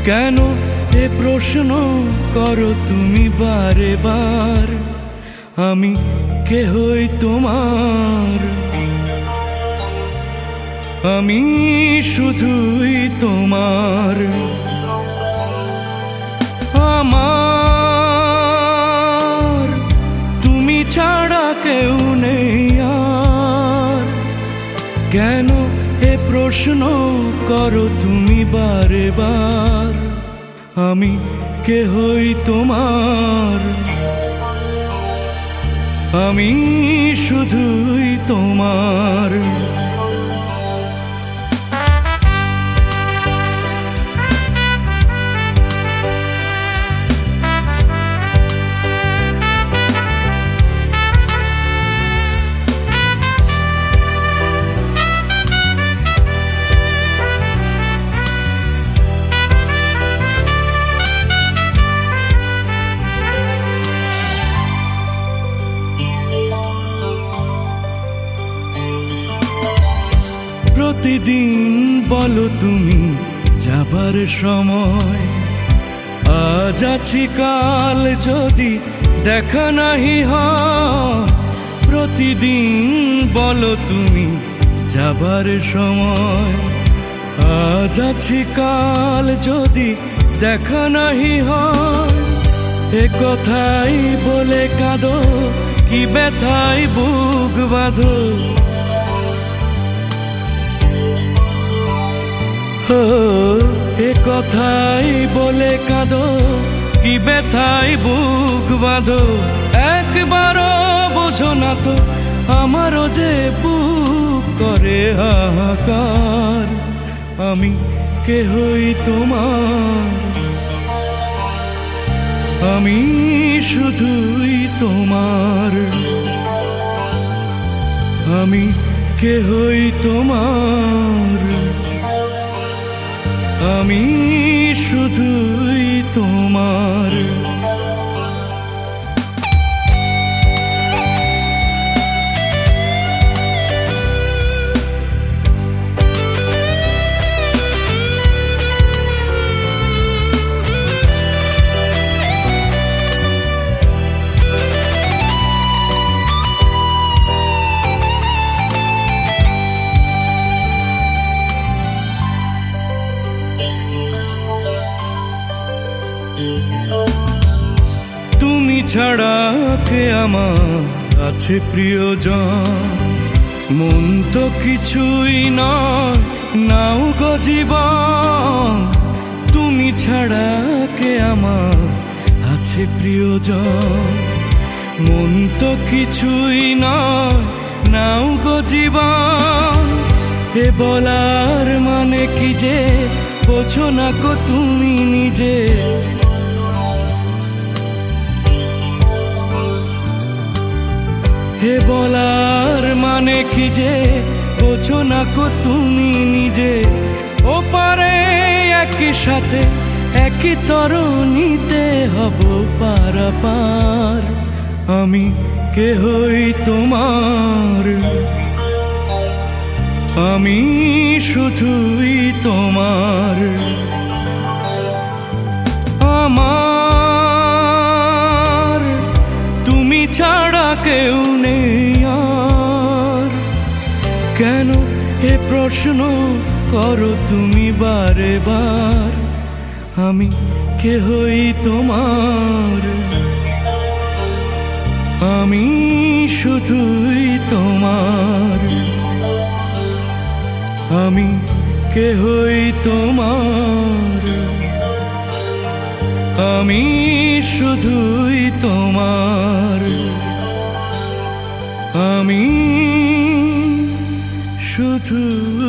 কেন এ প্রশ্ন করো তুমি বারে বার? আমি কে হই তোমার? আমি শুধুই তোমার। আমার তুমি ছাড়া কেউ নেই আর। কেন এ প্রশ্ন করো তুমি বারে বার? আমি কে হই তোমার? আমি শুধুই তোমার। প্রতিদিন বলো তুমি যাবার সময়, আজ আছি কাল যদি দেখা নাহি হয়। প্রতিদিন বলো তুমি যাবার সময়, আজ আছি কাল যদি দেখা নাহি হয়। এ কথাই বলে কাঁদো কি ব্যথায় বুক বাঁধো। এ কথাই বলে কাঁদো কি ব্যথায় বুক বাঁধো। একবারও বোঝো না তো আমারও যে বুক করে হাহাকার। আমি কে হই তোমার? আমি শুধুই তোমার। আমি কে হই তোমার? আমি শুধুই তোমার। তুমি ছাড়া কে আমার আছে প্রিয়জন? মন তো কিছুই নয়, নাও গো জীবন। তুমি ছাড়া কে আমার আছে প্রিয়জন? মন তো কিছুই নয়, নাও গো জীবন। এ বলার মানে কি যে বোঝো না গো তুমি নিজে। হে বলার মানে কি যে বোঝো না গো তুমি নিজে। ওপারে একই সাথে একই তরণীতে হব পারাপার। আমি কে হই তোমার? আমি শুধুই তোমার। আমার তুমি ছাড়া কেউ নেই আর। কেন এ প্রশ্ন করো তুমি বারে বার? আমি কে হই তোমার? আমি শুধুই তোমার। আমি কে হই তোমার? আমি শুধুই তোমার। আমি শুধু